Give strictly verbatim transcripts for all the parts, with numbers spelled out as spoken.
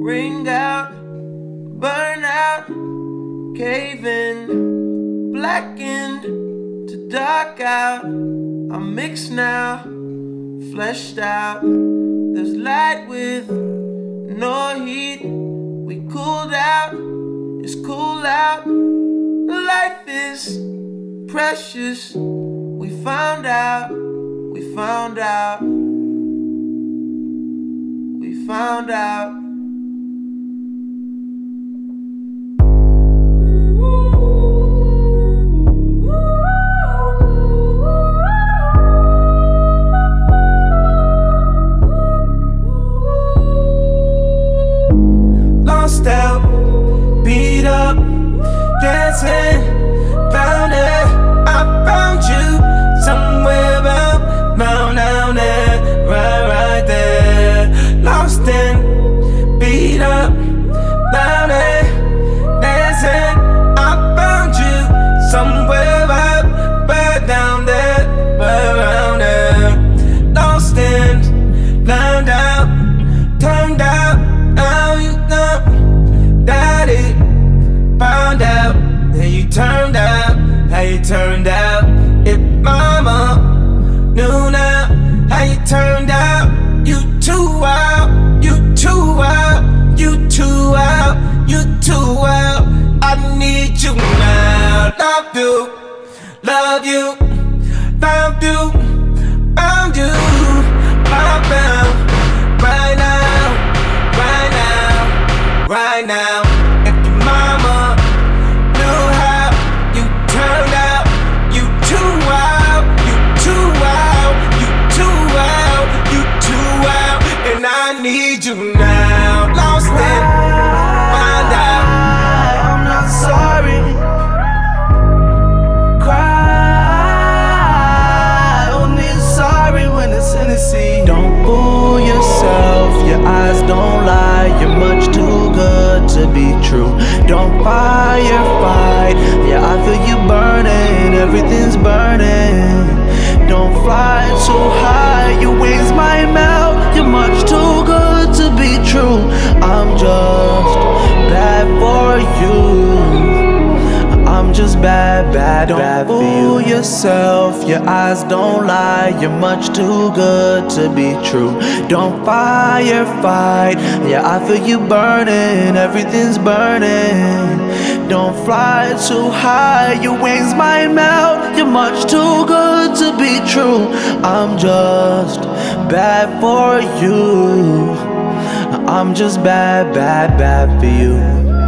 ring out, burn out, cave in, blackened to dark out. I'm mixed now, fleshed out. There's light with no heat. We cooled out, it's cool out. Life is precious. We found out, we found out, we found out. Lost out, beat up, dancing, found it. I found you somewhere about, round down there, right, right there. Lost and beat up, found it, dancing. I found you somewhere about, right down there, right around there. Lost and lined out, turned out. Now you know that it found out that you turned out, how you turned out. If mama knew now how you turned out, you too out, you too out, you too out, you too out. I need you now. Love you, love you, found you, found you, I found right now, right now, right now. If your mama knew how you turned out, you too out, you too out, you too out, you too out. And I need you now. Lost it, find out. I'm not sorry. Cry, only sorry when it's Tennessee. Don't fool yourself, your eyes don't lie. You're much too good to be true. Don't firefight, yeah, I feel you burning. Everything's burning. Don't fly too high, your wings might melt. You're much too good to be true. I'm just bad for you. I'm just bad, bad, don't bad for you. Fool yourself, your eyes don't lie. You're much too good to be true. Don't firefight, yeah, I feel you burning. Everything's burning. Don't fly too high, your wings might melt. You're much too good to be true. I'm just bad for you. I'm just bad, bad, bad for you.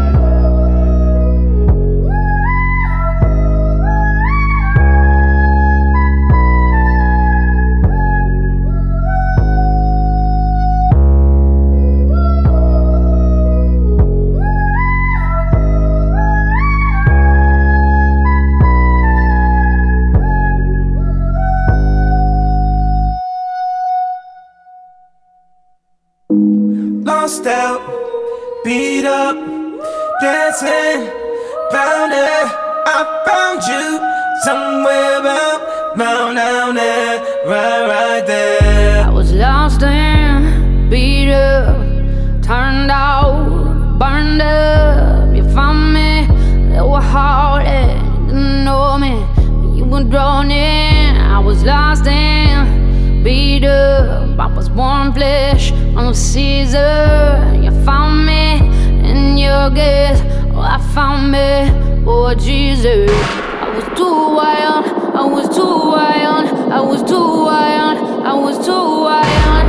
Lost out, beat up, dancing, found it. I found you somewhere about, round down there, right, right there. I was lost and beat up, turned out, burned up. You found me, they were hard and you didn't know me. You were drawn in. I was lost and beat up. I was warm flesh on Caesar. You found me in your gaze. Oh, I found me, oh Jesus. I was too wild, I was too wild, I was too wild, I was too wild.